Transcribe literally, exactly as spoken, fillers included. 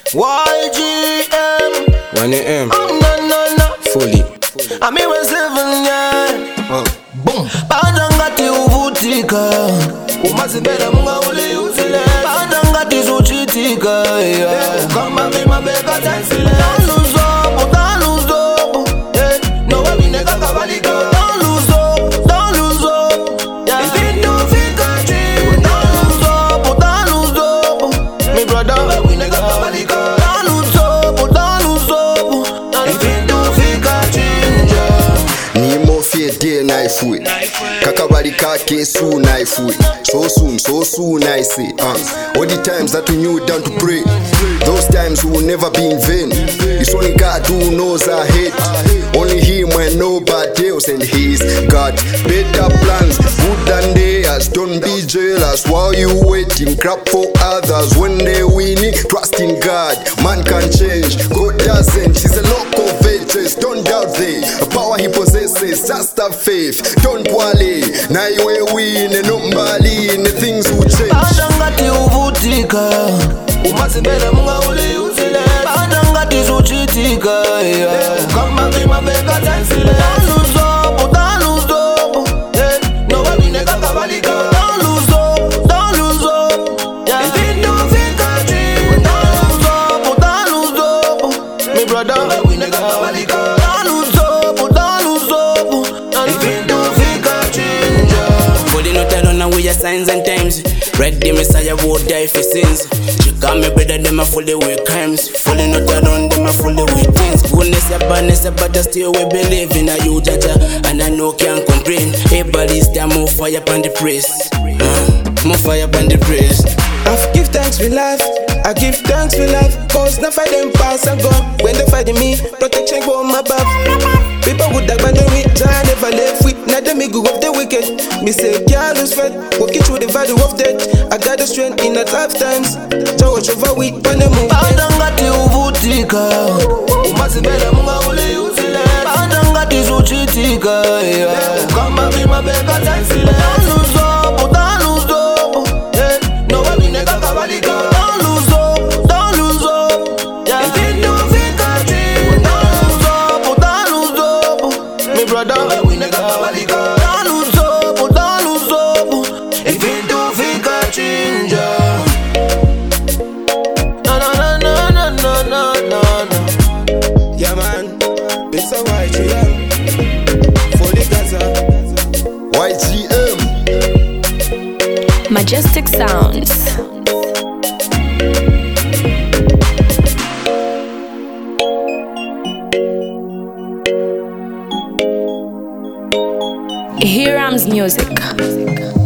Y G M one A M Oh no no no fully. I'm here with seven yeah Oh. Boom Badangati uvutika Umazibela munga uli usile Badangati suchitika yeah Kama mima beka tansile Don't lose hope, don't lose hope yeah. No way we nega kabalika Don't lose hope, don't lose hope yeah. If it don't fika chini Don't lose hope, don't lose hope Me brother, we nega kabalika Don't lose hope, don't lose hope If it don't fika chini Nimo fear day knife way. Kakabali kake soon knife way. So soon, so soon I say. Uh. All the times that we knew down to pray. Those times will never be in vain. It's only God who knows our hate. Only Him and nobody else, and He's got better plans, good than theirs. Don't be jealous while you waiting. Crap for others when they winning. Trust in God, man can change. God doesn't. He's a lock of ages. Don't doubt the power He possesses. Just have faith. Don't worry. Now you will win and nobody and the things will change. Badangati uvutika Umazibela munga uli usile Badangati suchitika yeah. Kama mima beka tansile Don't lose hope, don't lose hope yeah. No way we nega kabalika Don't lose hope, don't lose hope yeah. If it don't fika chini Don't lose hope, don't lose hope Me brother, we nega kabalika Don't lose hope, don't lose hope If it don't fika chini Putting out on with your signs and times. Red the Messiah would die for sins. She got me better than my fully with crimes. Falling out around them, I fully with things. Goodness, a badness, but I still we believe in a you, Jaja. And I know can't complain. Hey, buddies, there more fire upon the praise. Uh, more fire upon the praise. I give thanks for life. I give thanks for life. Cause now fight them pass and go. When they fighting me, protection go on my back. People would abandon me, I never left with. Now they me go of the wicked. Me say can't lose faith. Walking through the valley of death. I got the strength in the tough times. To watch over we on the move. Badangati uvutika Umazibela munga uli usile Badangati suchitika yeah. Kama mima beka tansile Don't lose hope, don't lose hope yeah. No way we nega kabalika Don't lose hope, don't lose hope yeah. If it don't fika chini Don't lose hope, don't lose hope Me brother, we nega kabalika Don't lose hope, don't lose hope If it don't fika chini No, no, no, no. Yeah, man. It's a Y G M. For the Gaza. Y G M Majestic Sounds. Hiram's music.